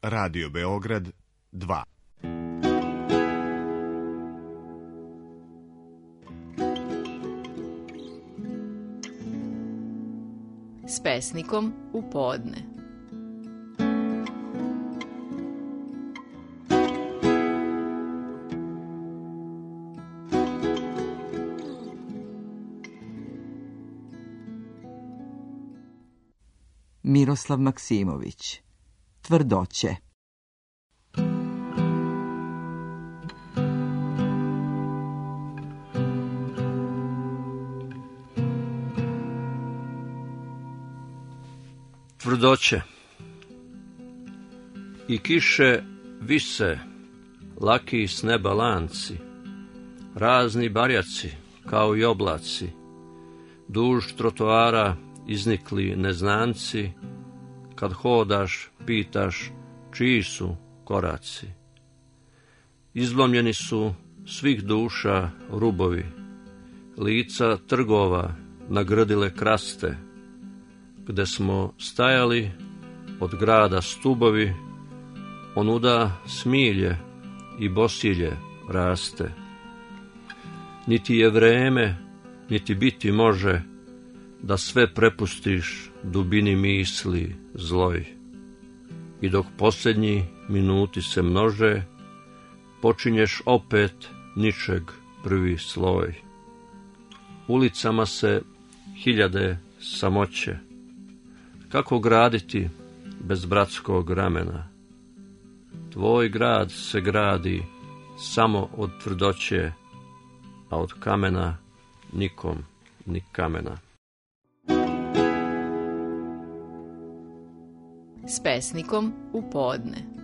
Radio Beograd 2. S pesnikom u podne. Miroslav Maksimović. Tvrdoće. Tvrdoće. I kiše vise, laki s neba lanci, razni barjaci kao i oblaci, duž trotoara iznikli neznanci, kad hodaš, pitaš čiji su koraci. Izlomljeni su svih duša rubovi, lica trgova nagrdile kraste, gde smo stajali od grada stubovi, onuda smilje i bosilje raste. Niti je vreme, niti biti može, da sve prepustiš dubini misli zloj. I dok posljednji minuti se množe, počinješ opet ničeg prvi sloj. Ulicama se hiljade samoće, kako graditi bez bratskog ramena? Tvoj grad se gradi samo od tvrdoće, a od kamena nikom ni kamena. S pesnikom u podne.